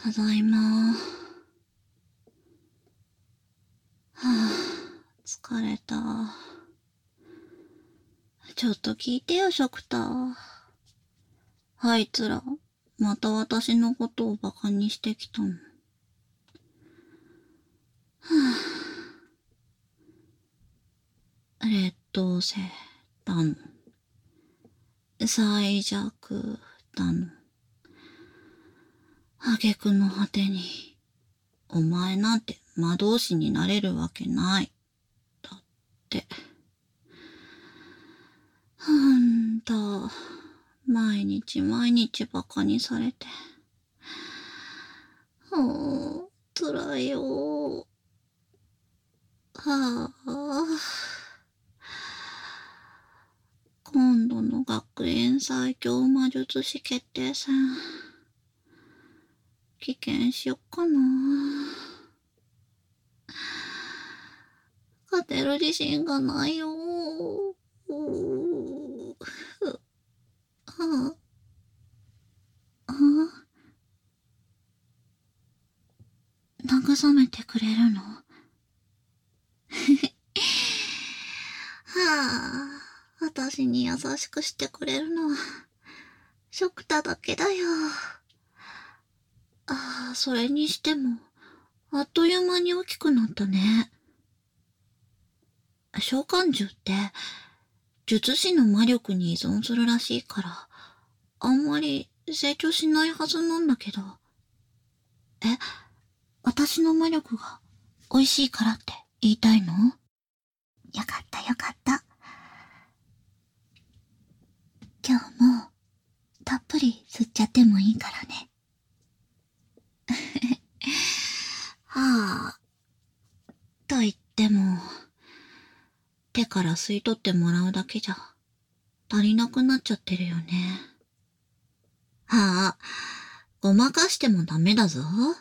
ただいま。疲れた。ちょっと聞いてよ、ショクター。あいつら、また私のことをバカにしてきたの。劣等生だの。最弱だの。挙句の果てに、お前なんて魔導士になれるわけない。だって。毎日毎日バカにされて。辛いよ。今度の学園最強魔術師決定戦。棄権しよっかな。勝てる自信がないよ。慰めてくれるの？私に優しくしてくれるのは、ショクタだけだよ。それにしても、あっという間に大きくなったね。召喚獣って、術師の魔力に依存するらしいから、あんまり成長しないはずなんだけど。私の魔力が美味しいからって言いたいの？よかったよかった。今日もたっぷり吸っちゃってもいいからね。と言っても、手から吸い取ってもらうだけじゃ足りなくなっちゃってるよね。ごまかしてもダメだぞ。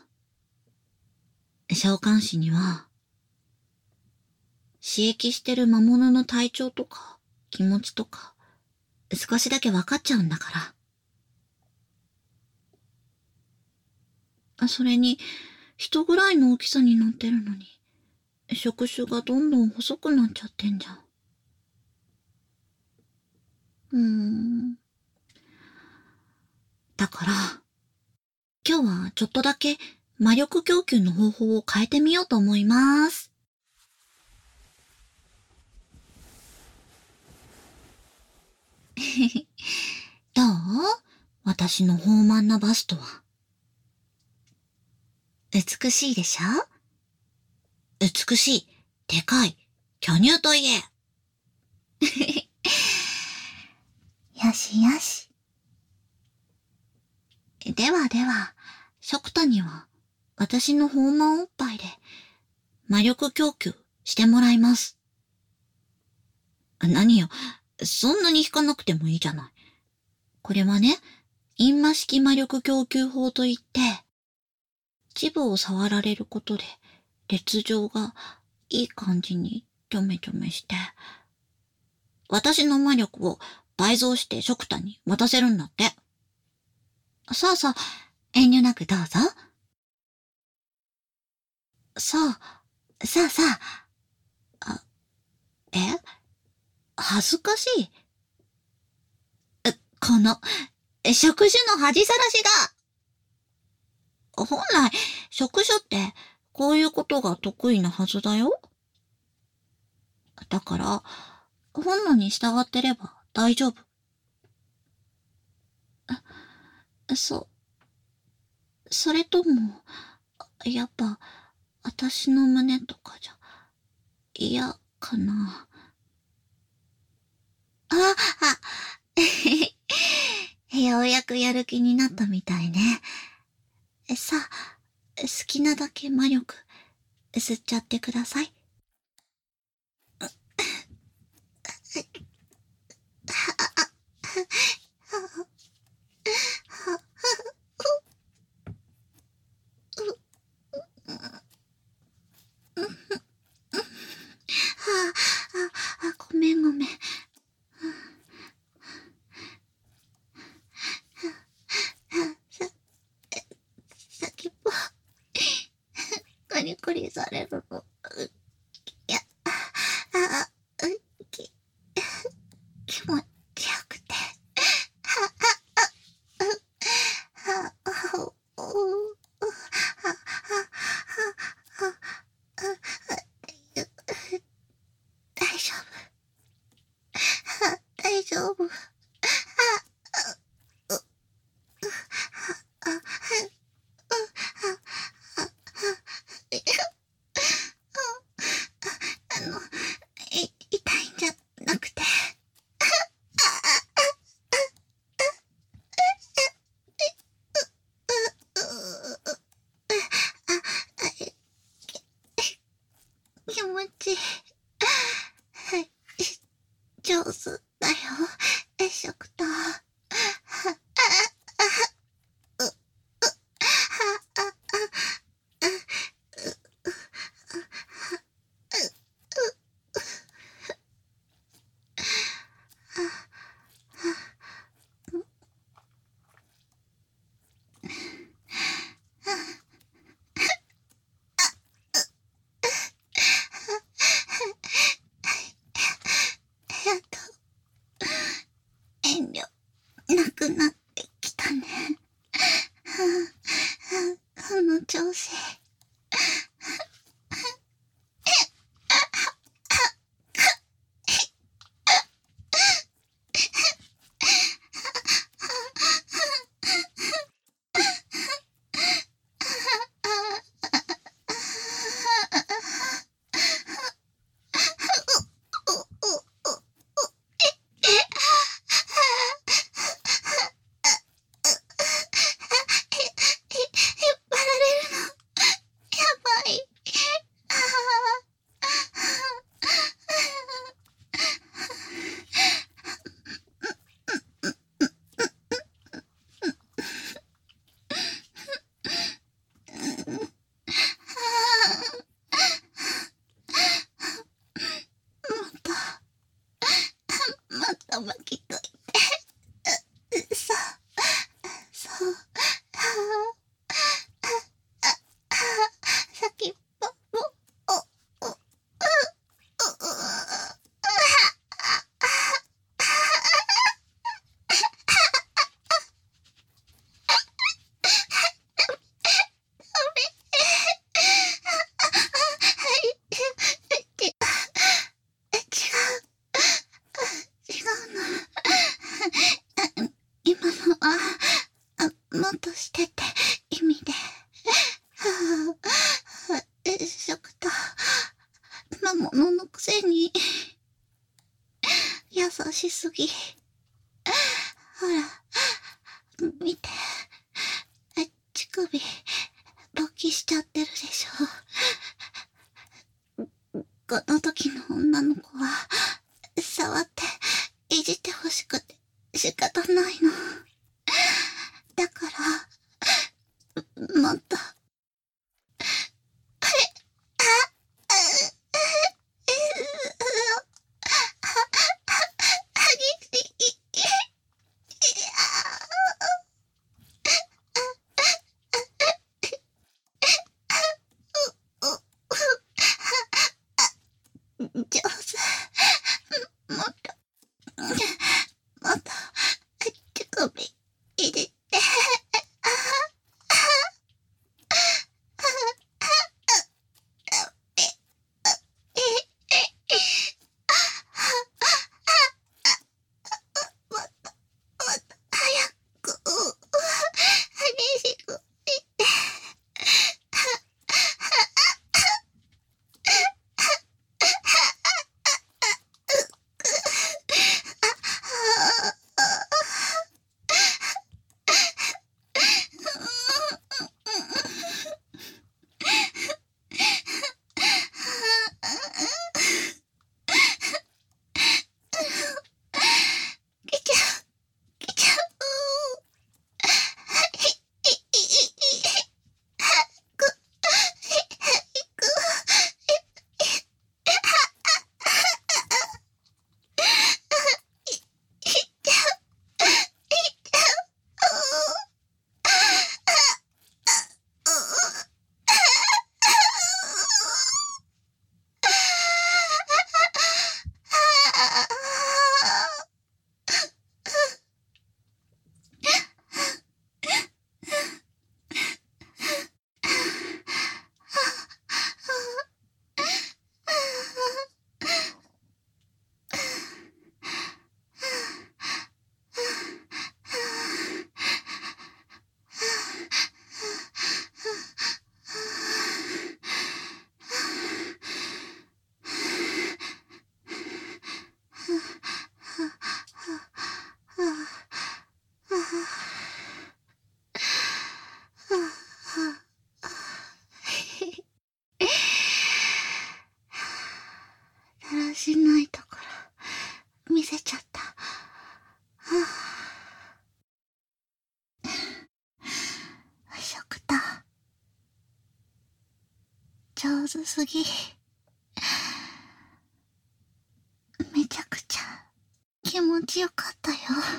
召喚師には、刺激してる魔物の体調とか気持ちとか少しだけ分かっちゃうんだから。それに、人ぐらいの大きさになってるのに、触手がどんどん細くなっちゃってんじゃん。だから、今日はちょっとだけ魔力供給の方法を変えてみようと思います。どう？私の豊満なバストは。美しいでしょ？美しい、でかい、巨乳と言え。よしよし。では、ショクタには私の豊満おっぱいで魔力供給してもらいます。何よ、そんなに引かなくてもいいじゃない。これはね、陰魔式魔力供給法といって、チブを触られることで、烈状がいい感じにちょめちょめして、私の魔力を倍増してショクタに渡せるんだって。さあ、遠慮なくどうぞ。さあ。恥ずかしい。この、触手の恥さらしが。本来、触手って、こういうことが得意なはずだよ。だから、本能に従ってれば大丈夫。それとも、やっぱ、私の胸とかじゃ、嫌かな。ようやくやる気になったみたいね。さあ、好きなだけ魔力、吸っちゃってください。ごめん。先っ何くりされるの。いや、き、気持ちよくて。大丈夫。大丈夫。痛いんじゃなくて。気持ちいい。上手だよ、食堂。やっと遠慮なくなってきたね。この調子。また巻きといて。そう、先っぽも、違うの。今のは、もっとしてって意味で。食堂、魔物のくせに、優しすぎ。ほら、見て。乳首、勃起しちゃってるでしょ。この時の女の子は、触って、いじってほしくて仕方ないの。だから、もっと、上手。もっと、もっと、乳首、いじって。 上手すぎ。めちゃくちゃ気持ちよかったよ。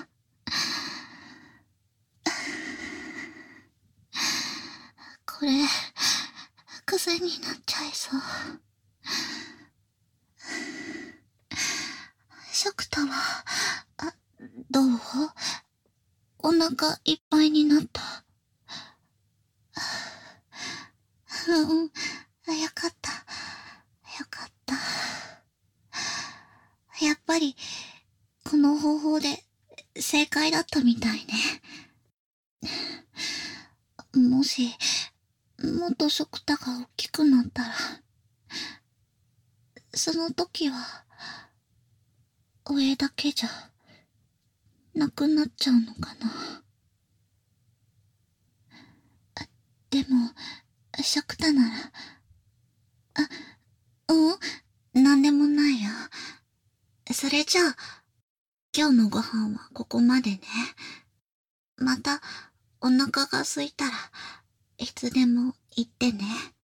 これ、癖になっちゃいそう。ショクタは、どう？お腹いっぱいになった？うん、よかった。よかった。やっぱり、この方法で正解だったみたいね。もし、もっとショクタが大きくなったら、その時は、上だけじゃ、なくなっちゃうのかな。でも、ショクタなら、なんでもないよ。それじゃあ、今日のご飯はここまでね。また、お腹が空いたらいつでも言ってね。